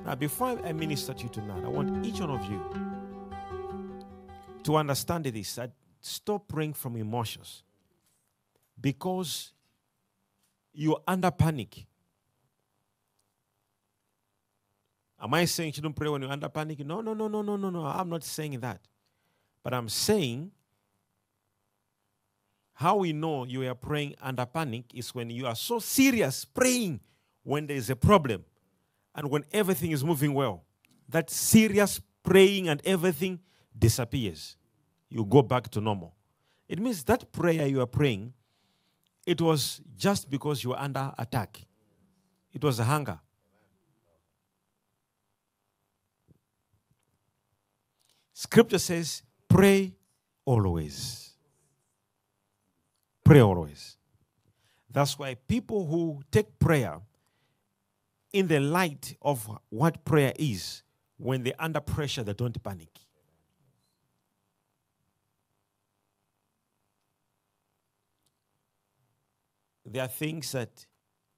Now, before I minister to you tonight, I want each one of you to understand this, that stop praying from emotions because you're under panic. Am I saying you shouldn't pray when you're under panic? No. I'm not saying that. But I'm saying how we know you are praying under panic is when you are so serious praying when there is a problem and when everything is moving well. That serious praying and everything disappears. You go back to normal. It means that prayer you are praying, it was just because you were under attack. It was a hunger. Scripture says, pray always. Pray always. That's why people who take prayer in the light of what prayer is, when they're under pressure, they don't panic. There are things that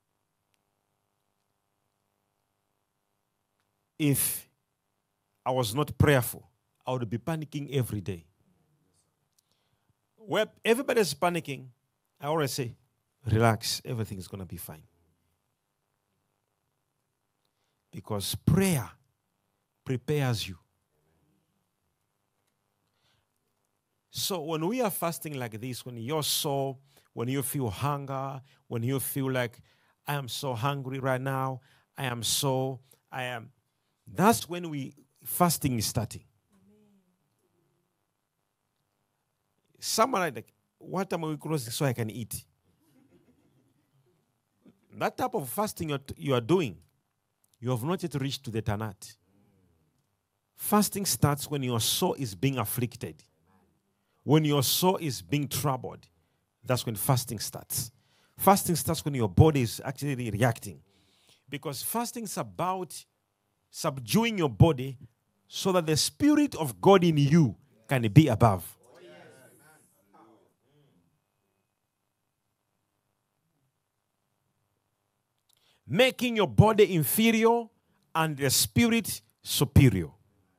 if I was not prayerful, I would be panicking every day. Where everybody's panicking, I always say, relax, everything's going to be fine. Because prayer prepares you. So when we are fasting like this, when you're sore, when you feel hunger, when you feel like, I am so hungry right now, that's when fasting is starting. Someone like, what time are we closing so I can eat? That type of fasting you are doing, you have not yet reached to the Tanat. Fasting starts when your soul is being afflicted. When your soul is being troubled, that's when fasting starts. Fasting starts when your body is actually reacting. Because fasting is about subduing your body so that the Spirit of God in you can be above. Making your body inferior and the spirit superior.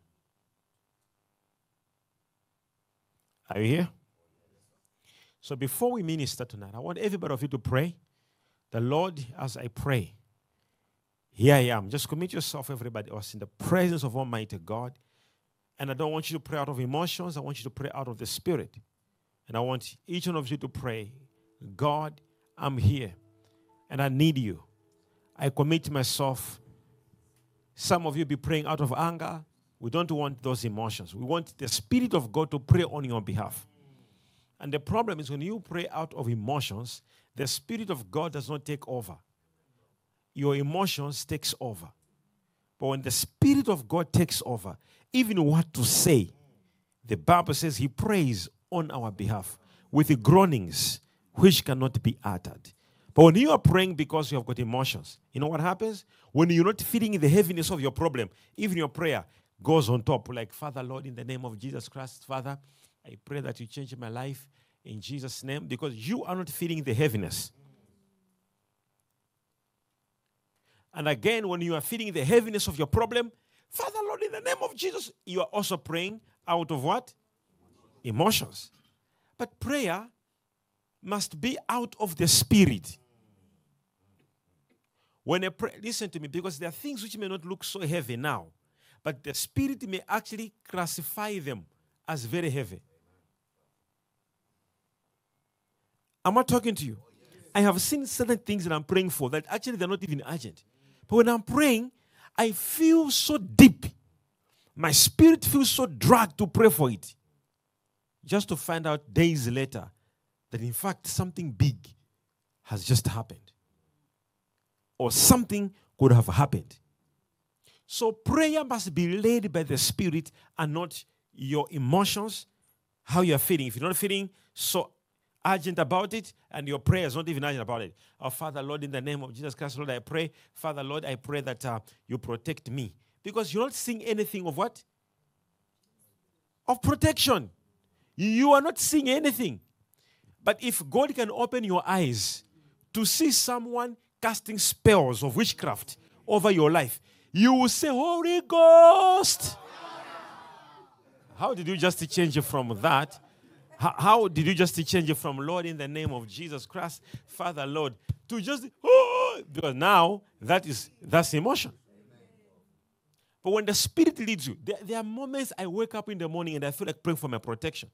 Are you here? So before we minister tonight, I want everybody of you to pray. The Lord, as I pray, here I am. Just commit yourself, everybody else, in the presence of Almighty God. And I don't want you to pray out of emotions. I want you to pray out of the Spirit. And I want each one of you to pray, God, I'm here, and I need you. I commit myself. Some of you be praying out of anger. We don't want those emotions. We want the Spirit of God to pray on your behalf. And the problem is when you pray out of emotions, the Spirit of God does not take over. Your emotions takes over. But when the Spirit of God takes over, even what to say, the Bible says He prays on our behalf with the groanings which cannot be uttered. But when you are praying because you have got emotions, you know what happens? When you're not feeling the heaviness of your problem, even your prayer goes on top. Like, Father, Lord, in the name of Jesus Christ, Father, I pray that you change my life in Jesus' name, because you are not feeling the heaviness. And again, when you are feeling the heaviness of your problem, Father, Lord, in the name of Jesus, you are also praying out of what? Emotions. But prayer must be out of the Spirit. When I pray, listen to me, because there are things which may not look so heavy now, but the Spirit may actually classify them as very heavy. Am I talking to you? I have seen certain things that I'm praying for that actually they're not even urgent. But when I'm praying, I feel so deep. My spirit feels so dragged to pray for it. Just to find out days later that in fact something big has just happened. Or something could have happened. So prayer must be led by the Spirit and not your emotions, how you're feeling. If you're not feeling so urgent about it, and your prayer is not even urgent about it. Oh, Father, Lord, in the name of Jesus Christ, Lord, I pray. Father, Lord, I pray that you protect me. Because you're not seeing anything of what? Of protection. You are not seeing anything. But if God can open your eyes to see someone casting spells of witchcraft over your life, you will say, Holy Ghost. How did you just change it from that? How did you just change it from Lord in the name of Jesus Christ, Father, Lord, to just, oh, because now that's emotion. But when the Spirit leads you, there are moments I wake up in the morning and I feel like praying for my protection.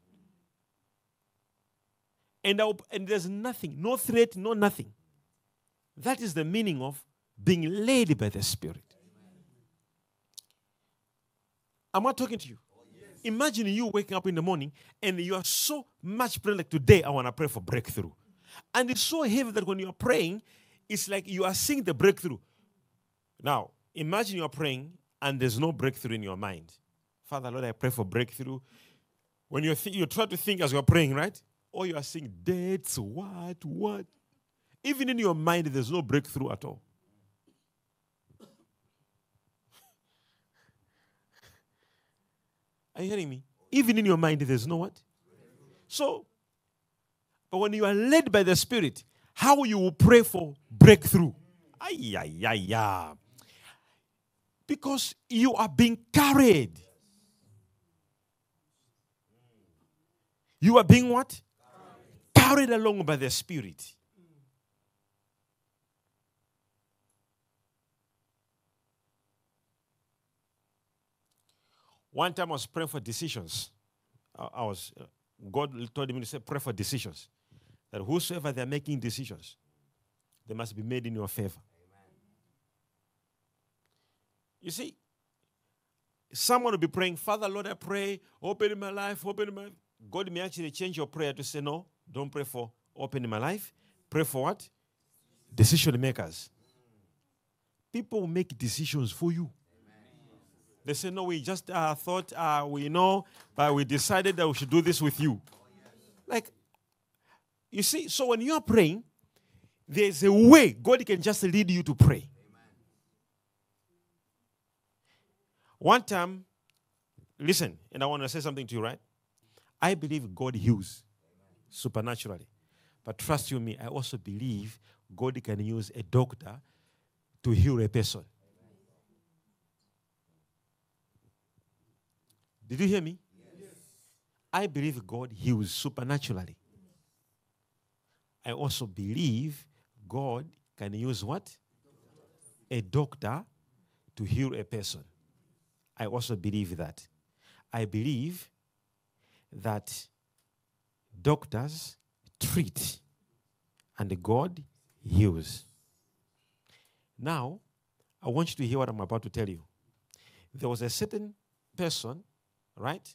And there's nothing, no threat, no nothing. That is the meaning of being led by the Spirit. Am I talking to you? Yes. Imagine you waking up in the morning and you are so much praying like today I want to pray for breakthrough. And it's so heavy that when you are praying, it's like you are seeing the breakthrough. Now, imagine you are praying and there's no breakthrough in your mind. Father, Lord, I pray for breakthrough. When you try to think as you're praying, right? Or you are seeing dates, what? Even in your mind, there's no breakthrough at all. Are you hearing me? Even in your mind, there's no what? So, but when you are led by the Spirit, how you will pray for breakthrough? Because you are being carried. You are being what? Carried along by the Spirit. One time I was praying for decisions. God told me to say, pray for decisions. That whosoever they're making decisions, they must be made in your favor. Amen. You see, someone will be praying, Father, Lord, I pray, open my life, open my life. God may actually change your prayer to say, no, don't pray for opening my life. Pray for what? Decision makers. People will make decisions for you. They say, no, we just thought, we know, but we decided that we should do this with you. Like, you see, so when you are praying, there's a way God can just lead you to pray. One time, listen, and I want to say something to you, right? I believe God heals supernaturally. But trust you me, I also believe God can use a doctor to heal a person. Did you hear me? Yes. I believe God heals supernaturally. I also believe God can use what? A doctor to heal a person. I also believe that. I believe that doctors treat and God heals. Now, I want you to hear what I'm about to tell you. There was a certain person, right?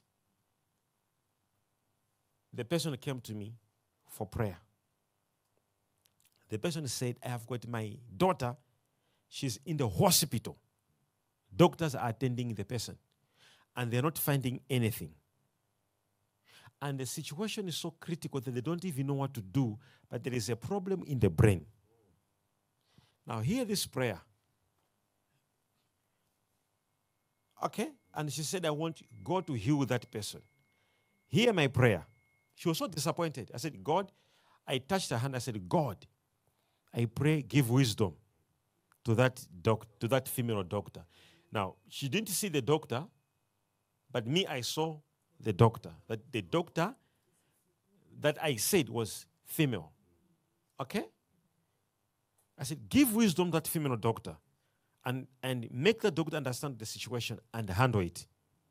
The person came to me for prayer. The person said, I have got my daughter. She's in the hospital. Doctors are attending the person. And they're not finding anything. And the situation is so critical that they don't even know what to do. But there is a problem in the brain. Now hear this prayer. Okay? And she said, I want God to heal that person. Hear my prayer. She was so disappointed. I said, God, I touched her hand. I said, God, I pray, give wisdom to that female doctor. Now, she didn't see the doctor, but me, I saw the doctor. But the doctor that I said was female. Okay? I said, give wisdom to that female doctor and make the doctor understand the situation and handle it.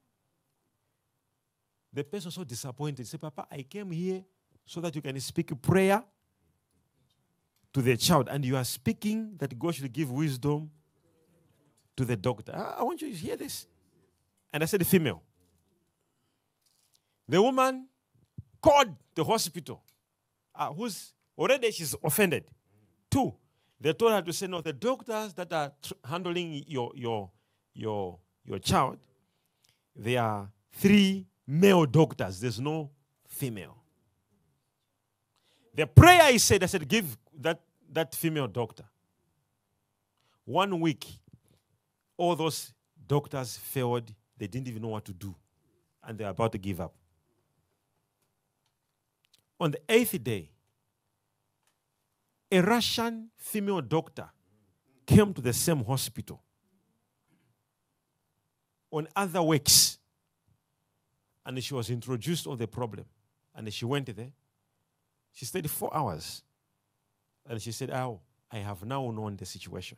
The person was so disappointed. He said, Papa, I came here so that you can speak prayer to the child, and you are speaking that God should give wisdom to the doctor. I want you to hear this. And I said, the female. The woman called the hospital, who's already she's offended. 2, they told her to say, no, the doctors that are handling your child, they are 3 male doctors. There's no female. The prayer I said, give that female doctor. 1 week, all those doctors failed. They didn't even know what to do. And they're about to give up. On the 8th day, a Russian female doctor came to the same hospital. on other works. And she was introduced of the problem. And she went there. She stayed 4 hours. And she said, oh, I have now known the situation.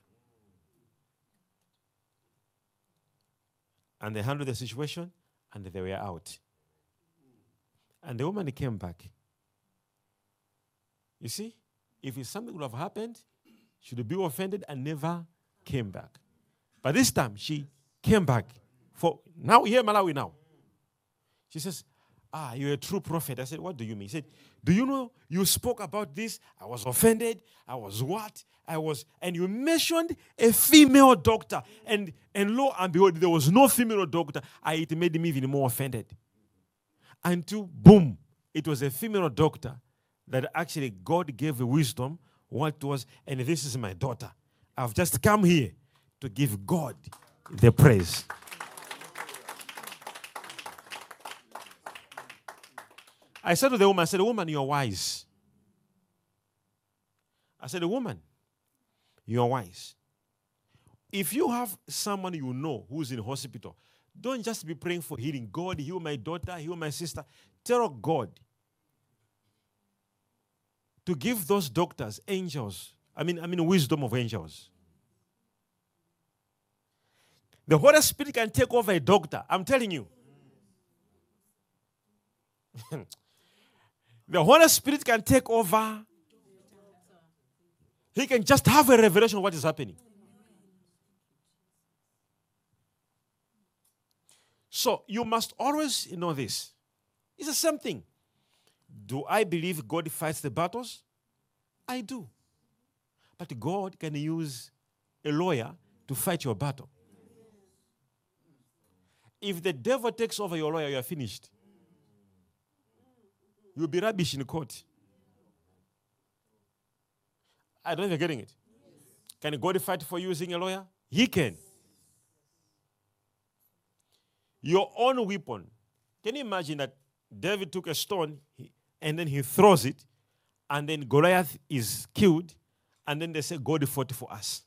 And they handled the situation, and they were out. And the woman came back. You see, if something would have happened, she would be offended and never came back. But this time, she came back. For now, here Malawi now. She says, you're a true prophet. I said, what do you mean? He said, do you know you spoke about this? I was offended. I was what? And you mentioned a female doctor. And lo and behold, there was no female doctor. It made me even more offended. Until, boom, it was a female doctor that actually God gave wisdom what was, and this is my daughter. I've just come here to give God the praise. I said to the woman, you're wise. I said, woman, you're wise. If you have someone you know who's in hospital, don't just be praying for healing. God, heal my daughter, heal my sister. Tell God to give those doctors angels. I mean wisdom of angels. The Holy Spirit can take over a doctor. I'm telling you. The Holy Spirit can take over. He can just have a revelation of what is happening. So you must always know this. It's the same thing. Do I believe God fights the battles? I do. But God can use a lawyer to fight your battle. If the devil takes over your lawyer, you are finished. You'll be rubbish in court. I don't know if you're getting it. Can God fight for you using a lawyer? He can. Your own weapon. Can you imagine that David took a stone and then he throws it, and then Goliath is killed, and then they say, God fought for us.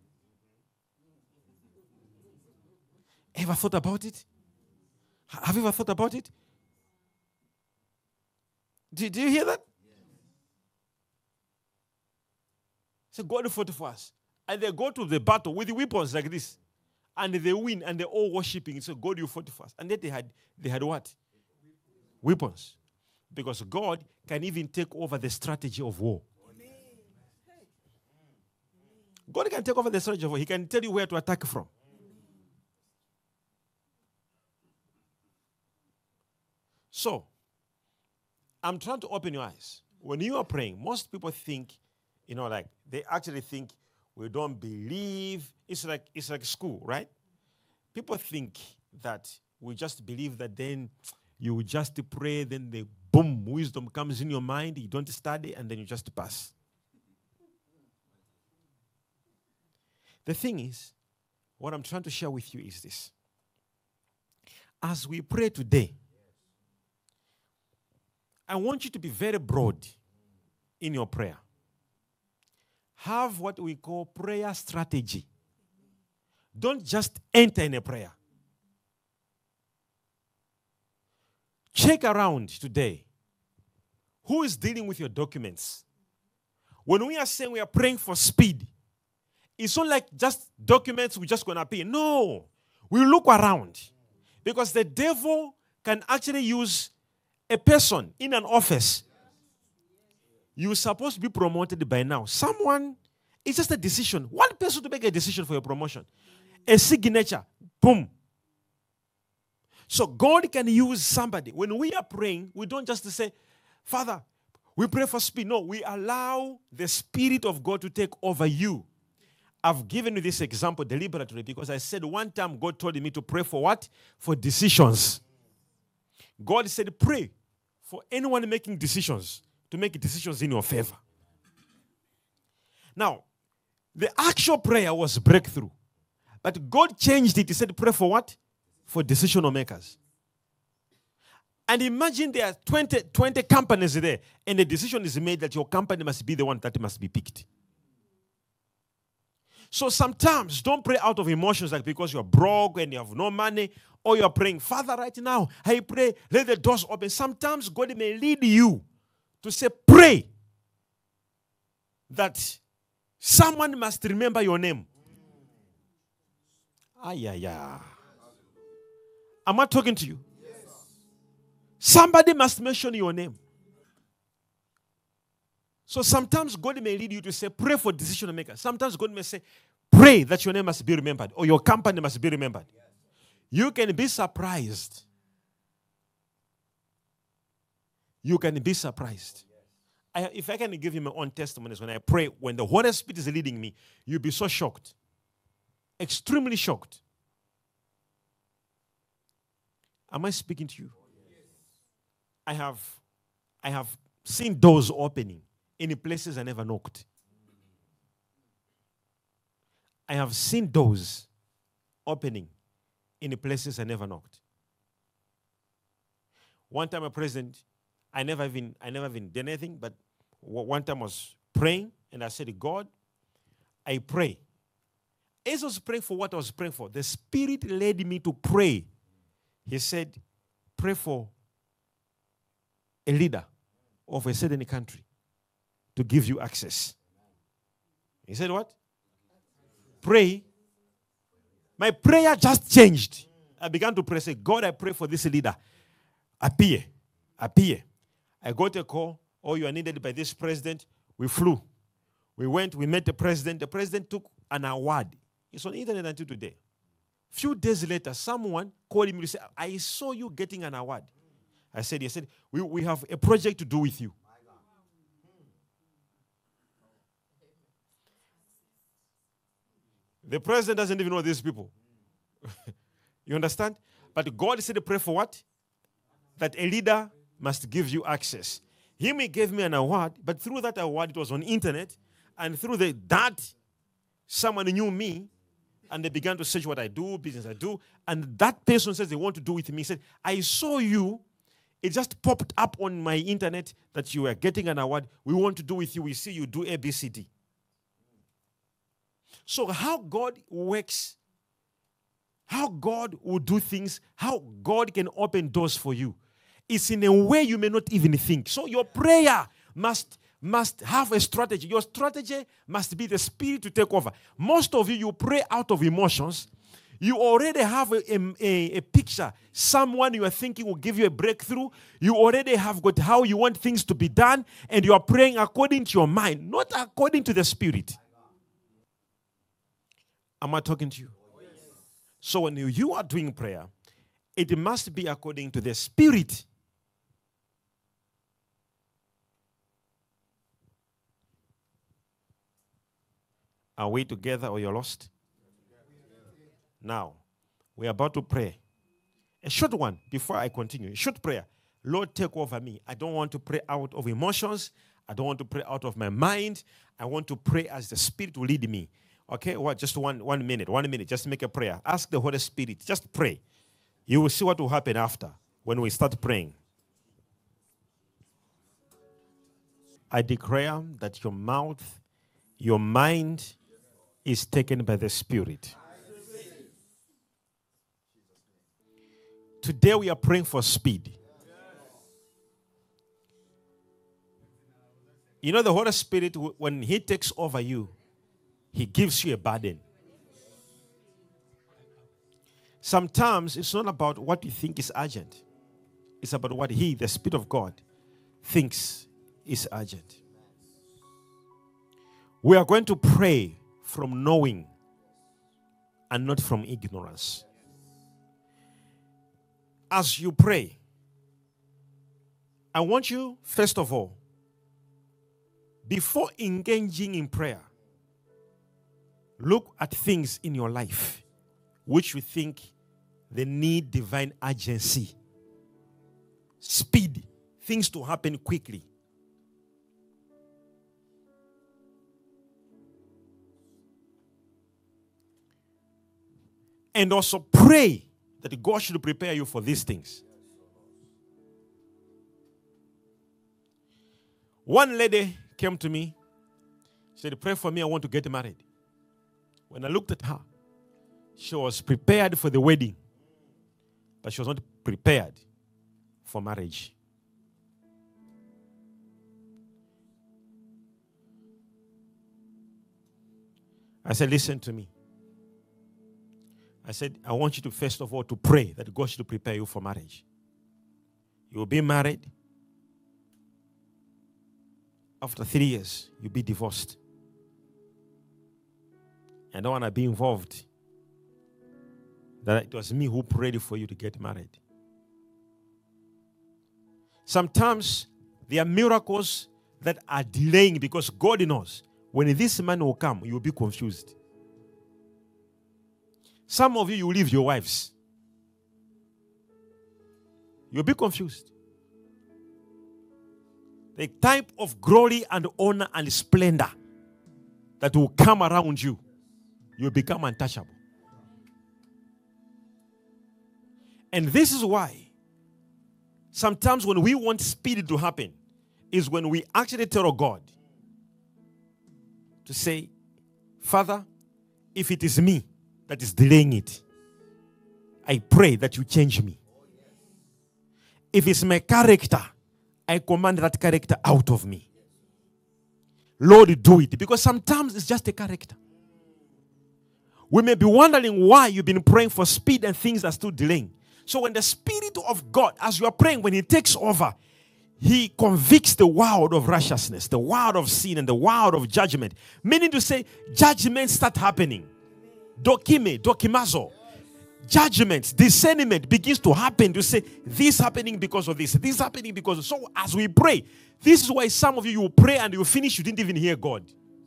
Ever thought about it? Have you ever thought about it? Did you hear that? So God fought for us. And they go to the battle with the weapons like this. And they win, and they're all worshiping. So God, you fought for us. And then they had what? Weapons. Because God can even take over the strategy of war. God can take over the strategy of war. He can tell you where to attack from. So, I'm trying to open your eyes. When you are praying, most people think, they actually think we don't believe. It's like school, right? People think that we just believe that then you just pray, then the boom, wisdom comes in your mind, you don't study, and then you just pass. The thing is, what I'm trying to share with you is this. As we pray today, I want you to be very broad in your prayer. Have what we call prayer strategy. Don't just enter in a prayer. Check around today. Who is dealing with your documents? When we are saying we are praying for speed, it's not like just documents we're just going to appear. No. We look around. Because the devil can actually use a person in an office. You're supposed to be promoted by now. Someone, it's just a decision. One person to make a decision for your promotion. A signature. Boom. So God can use somebody. When we are praying, we don't just say, Father, we pray for speed. No, we allow the Spirit of God to take over you. I've given you this example deliberately because I said one time God told me to pray for what? For decisions. God said, pray for anyone making decisions to make decisions in your favor. Now, the actual prayer was breakthrough. But God changed it. He said, pray for what? For decisional makers. And imagine there are 20 companies there, and the decision is made that your company must be the one that must be picked. So sometimes don't pray out of emotions like because you're broke and you have no money, or you're praying, Father, right now, I pray, let the doors open. Sometimes God may lead you to say, pray that someone must remember your name. Yeah. Am I talking to you? Yes. Somebody must mention your name. So sometimes God may lead you to say, pray for decision makers. Sometimes God may say, pray that your name must be remembered or your company must be remembered. You can be surprised. You can be surprised. If I can give you my own testimonies when I pray, when the Holy Spirit is leading me, you'll be so shocked. Extremely shocked. Am I speaking to you? I have seen doors opening in places I never knocked. I have seen doors opening in places I never knocked. One time a president, I never even did anything, but one time I was praying and I said, God, I pray. As I was praying for what I was praying for, the Spirit led me to pray. He said, pray for a leader of a certain country to give you access. He said what? Pray. My prayer just changed. I began to pray, say, God, I pray for this leader. Appear. I got a call, oh, you are needed by this president. We flew. We went, we met the president. The president took an award. It's on the internet until today. Few days later, someone called me to say, I saw you getting an award. I said, we have a project to do with you. The president doesn't even know these people. You understand? But God said to pray for what? That a leader must give you access. He gave me an award, but through that award, it was on internet. And through that, someone knew me, and they began to search what I do, business I do. And that person says they want to do with me. He said, I saw you. It just popped up on my internet that you were getting an award. We want to do with you. We see you do ABCD. So how God works, how God will do things, how God can open doors for you, is in a way you may not even think. So your prayer must have a strategy. Your strategy must be the Spirit to take over. Most of you pray out of emotions. You already have a picture. Someone you are thinking will give you a breakthrough. You already have got how you want things to be done, and you are praying according to your mind, not according to the Spirit. Am I talking to you? Yes. So when you are doing prayer, it must be according to the Spirit. Are we together or you're lost? Now, we're about to pray. A short one before I continue. A short prayer. Lord, take over me. I don't want to pray out of emotions. I don't want to pray out of my mind. I want to pray as the Spirit will lead me. Okay, just one minute. Just make a prayer. Ask the Holy Spirit. Just pray. You will see what will happen after when we start praying. I declare that your mouth, your mind is taken by the Spirit. Today we are praying for speed. You know the Holy Spirit, when He takes over you, He gives you a burden. Sometimes it's not about what you think is urgent. It's about what He, the Spirit of God, thinks is urgent. We are going to pray from knowing and not from ignorance. As you pray, I want you, first of all, before engaging in prayer, look at things in your life which you think they need divine urgency, speed, things to happen quickly. And also pray that God should prepare you for these things. One lady came to me. She said, pray for me, I want to get married. When I looked at her, she was prepared for the wedding, but she was not prepared for marriage. I said, listen to me. I said, I want you to first of all to pray that God should prepare you for marriage. You will be married. After 3 years, you'll be divorced. I don't want to be involved. That it was me who prayed for you to get married. Sometimes there are miracles that are delaying because God knows when this man will come, you will be confused. Some of you, you will leave your wives. You'll be confused. The type of glory and honor and splendor that will come around you, you'll become untouchable. And this is why sometimes when we want speed to happen, is when we actually tell God to say, Father, if it is me that is delaying it, I pray that you change me. If it's my character, I command that character out of me. Lord, do it. Because sometimes it's just a character. We may be wondering why you've been praying for speed and things are still delaying. So when the Spirit of God, as you are praying, when He takes over, He convicts the world of righteousness, the world of sin, and the world of judgment. Meaning to say, judgments start happening. Dokimazo. Judgment, discernment begins to happen to say, this happening because of this happening because of. So as we pray, this is why some of you will pray and you finish, you didn't even hear God.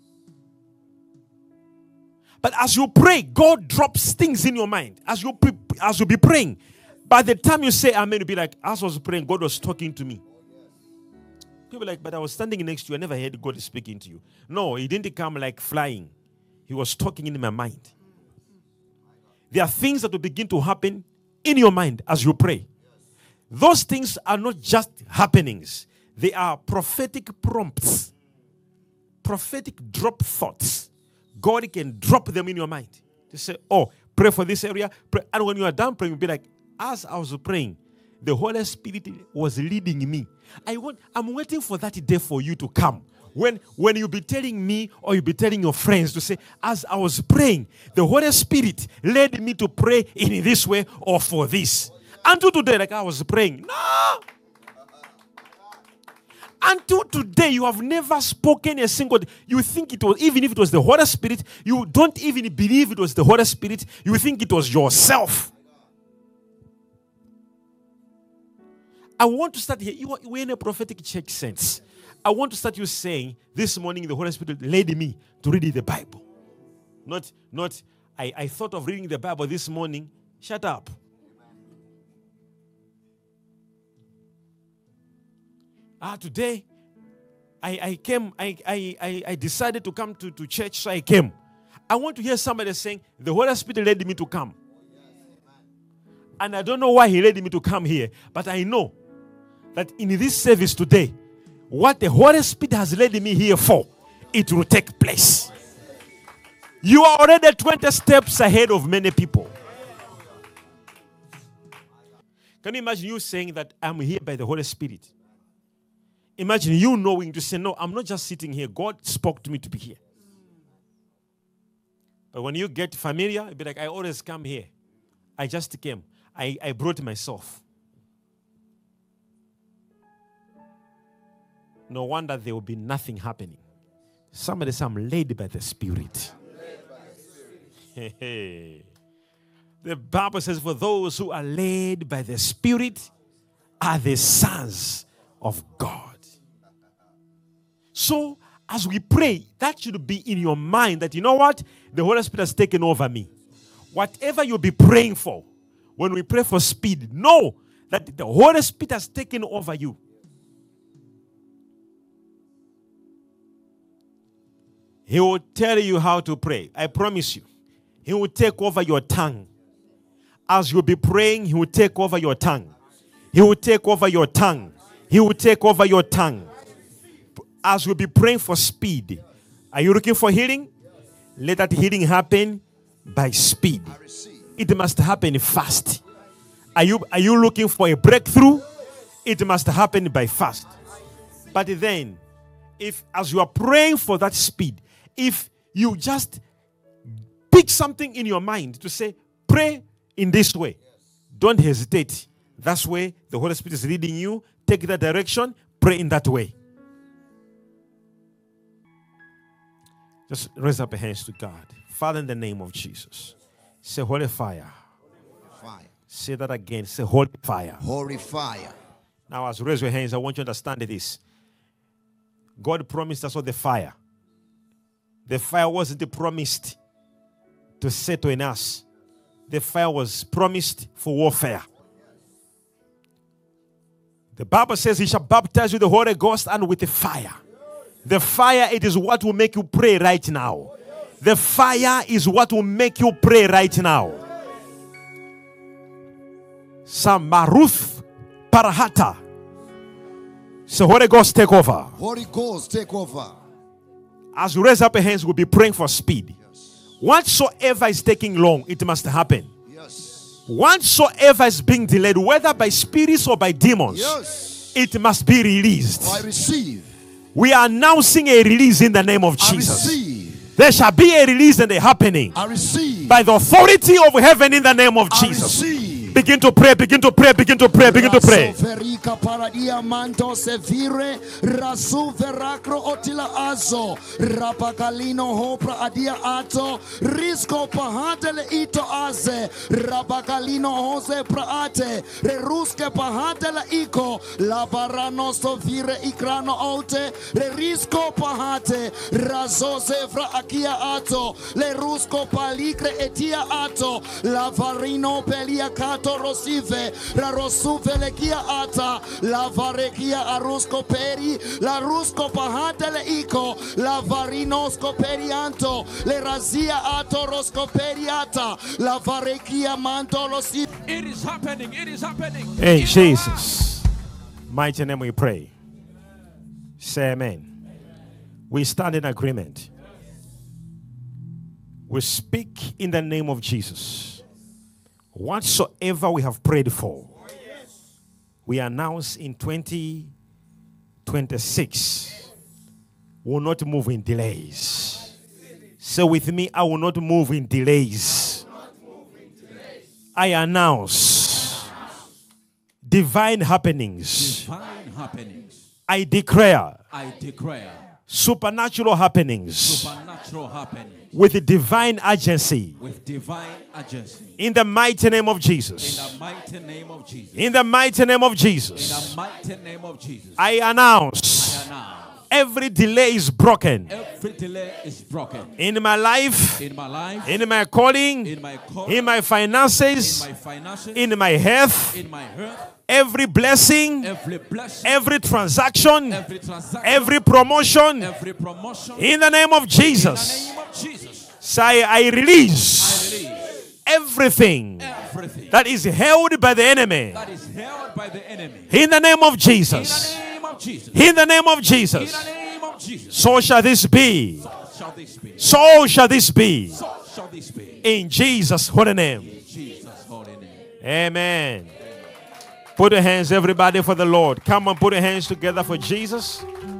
But as you pray, God drops things in your mind. As you be praying, by the time you say amen, you'll be like, as I was praying, God was talking to me. People are like, but I was standing next to you, I never heard God speaking to you. No, He didn't come like flying. He was talking in my mind. There are things that will begin to happen in your mind as you pray. Those things are not just happenings. They are prophetic prompts. Prophetic drop thoughts. God can drop them in your mind. To say, oh, pray for this area. Pray. And when you are done praying, you'll be like, as I was praying, the Holy Spirit was leading me. I'm waiting for that day for you to come. When you'll be telling me or you'll be telling your friends to say, as I was praying, the Holy Spirit led me to pray in this way or for this. Until today, like I was praying. No! Until today, you have never spoken a single. You think it was, even if it was the Holy Spirit, you don't even believe it was the Holy Spirit. You think it was yourself. I want to start here. We're in a prophetic church sense. I want to start you saying, this morning the Holy Spirit led me to read the Bible. Not I thought of reading the Bible this morning. Shut up. Today, I came, I decided to come to church, so I came. I want to hear somebody saying, the Holy Spirit led me to come. And I don't know why He led me to come here, but I know that in this service today, what the Holy Spirit has led me here for, it will take place. You are already 20 steps ahead of many people. Can you imagine you saying that I'm here by the Holy Spirit? Imagine you knowing to say, no, I'm not just sitting here. God spoke to me to be here. But when you get familiar, you'll be like, I always come here. I just came. I brought myself. No wonder there will be nothing happening. Somebody say, I'm led by the Spirit. The Bible says, for those who are led by the Spirit are the sons of God. So, as we pray, that should be in your mind that, you know what? The Holy Spirit has taken over me. Whatever you'll be praying for, when we pray for speed, know that the Holy Spirit has taken over you. He will tell you how to pray. I promise you. He will take over your tongue. As you'll be praying, He will take over your tongue. He will take over your tongue. He will take over your tongue. As you'll be praying for speed. Are you looking for healing? Let that healing happen by speed. I receive. It must happen fast. Are you looking for a breakthrough? It must happen by fast. But then, if as you are praying for that speed, if you just pick something in your mind to say, pray in this way, don't hesitate. That's where the Holy Spirit is leading you. Take that direction, pray in that way. Just raise up your hands to God. Father, in the name of Jesus, say, Holy fire. Fire. Say that again. Say, Holy fire. Holy fire. Now, as you raise your hands, I want you to understand this. God promised us all the fire. The fire wasn't promised to settle in us. The fire was promised for warfare. The Bible says he shall baptize you with the Holy Ghost and with the fire. The fire, it is what will make you pray right now. The fire is what will make you pray right now. Samaruth Parahata. So Holy Ghost, take over. Holy Ghost, take over. As you raise up your hands, we'll be praying for speed. Yes. Whatsoever is taking long, it must happen. Yes. Whatsoever is being delayed, whether by spirits or by demons, Yes. it must be released. I receive. We are announcing a release in the name of I Jesus. receive. There shall be a release and a happening I receive. by the authority of heaven in the name of I Jesus. receive. Begin to pray, begin to pray, begin to pray, begin to pray. Raso paradia manto sevire rasu veracro otila azo rabagalino hopra adia ato risco pahatele ito aze rabagalino hose praate reruske pahatele iko labarano sovire ikrano olte risco pahate razo zevra akia ato le rusco palikre etia ato lavarino pelia kato rosive la rosuve lekia ata la varekia arusco peri la rusco pahate le iko la varinosco perianto le razia ato rosco periata la varekia manto rosive. It is happening. It is happening. In Jesus' mighty name we pray. Say amen. We stand in agreement. We speak in the name of Jesus. Whatsoever we have prayed for, we announce in 2026 will not move in delays. Say with me, I will not move in delays. I announce divine happenings. Divine happenings. I declare I declare supernatural happenings supernatural happenings with divine agency with divine agency. in the mighty name of In Jesus. the mighty name of Jesus. In the mighty name of In Jesus, the mighty name of Jesus. I announce And now every delay is broken every delay is broken in my life, in my life, in my calling, in my call, in my in finances, my finances, in my health. in my health, Every blessing, every blessing, every transaction, every transaction, every promotion, every promotion. in the name of In the Jesus. name of Jesus. Say, I I release release everything everything that is held by the enemy. that is held by the enemy. In the name of In Jesus. the name of Jesus. In the name of In Jesus. the name of Jesus. So shall this be. So shall this be. So shall this be. So shall this be. In Jesus' holy name. In Jesus' holy name. Amen. Put your hands, everybody, for the Lord. Come on, put your hands together for Jesus.